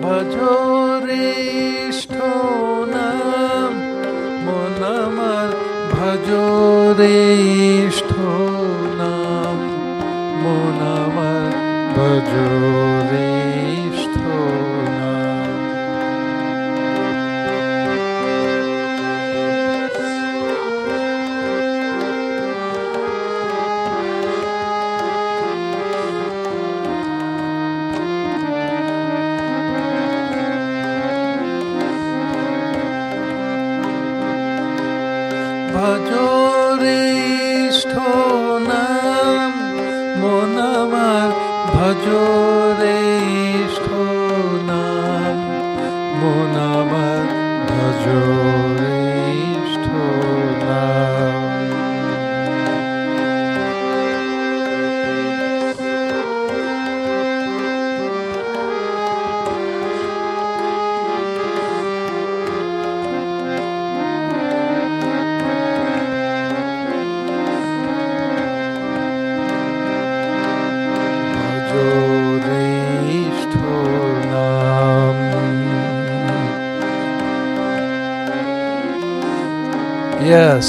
ভজো রে ইষ্ঠ নাম মন আমার ভজো রে ইষ্ঠ নাম মন আমার ভজো রে ইষ্ঠ নাম ভজো রে ইষ্ঠ নাম মন আমার ভজো রে ইষ্ঠ নাম মন আমার ভজো রে ইষ্ঠ নাম Yes.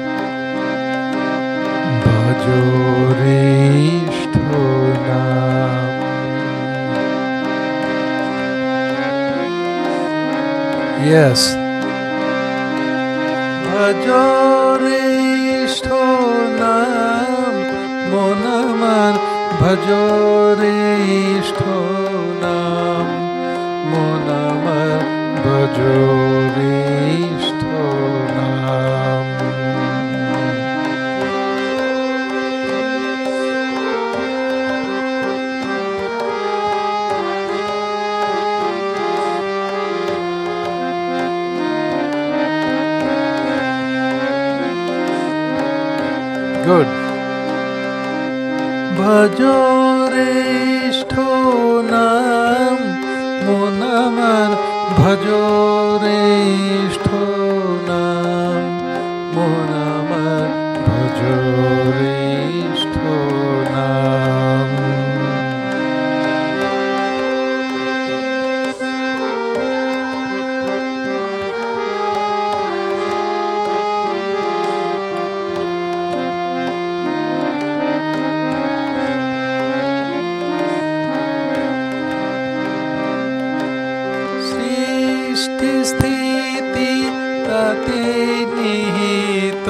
Bhajo re ishtho naam. Yes. Bhajo re ishtho naam. Mon amar bhajo re ishtho naam. Mon amar bhajo re ishtho naam. Good. Bhajo re ishtho naam mon amar bhajo re ishtho naam mon amar bhajo re ishtho naam स्थिति ताते निहित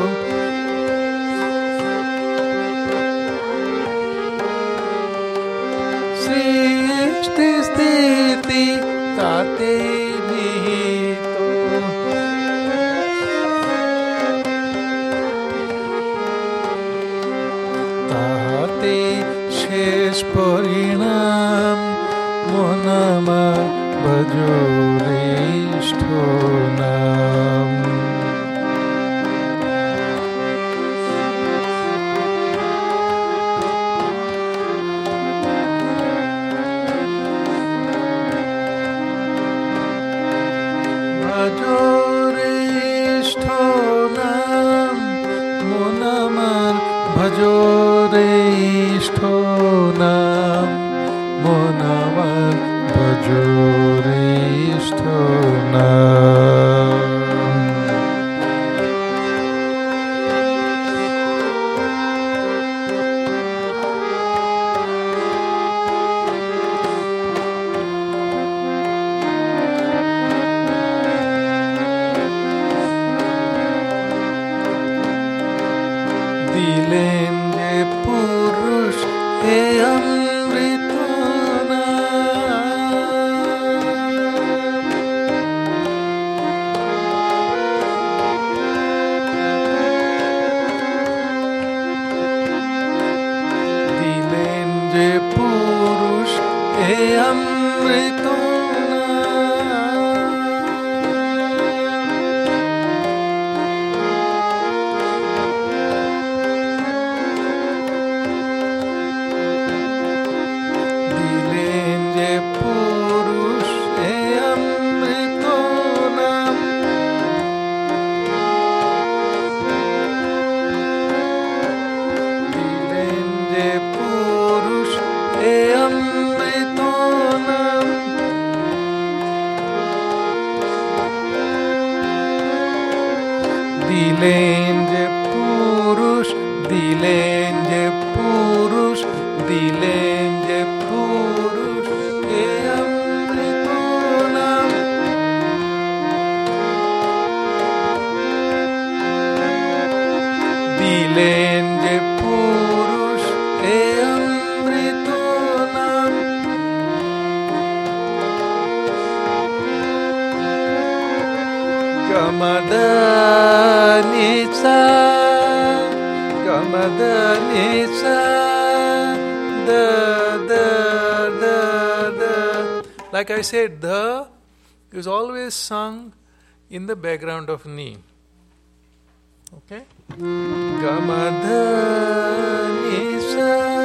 सृष्टि स्थिति ताते निहित ताते शेष परिणाम मन আমার ভজো রে ইষ্ঠ নাম ভজো রে ইষ্ঠ নাম মন আমার ভজো রে ইষ্ঠ নাম মন আমার ভজো রে ইষ্ঠ নাম দিলেন যে পুরুষ এ অমৃত দিলেন যে পুরুষ এ অমৃত Gamada Nisa, Gamada Nisa, the. Like I said, the is always sung in the background of ni. Okay? Gamada Nisa.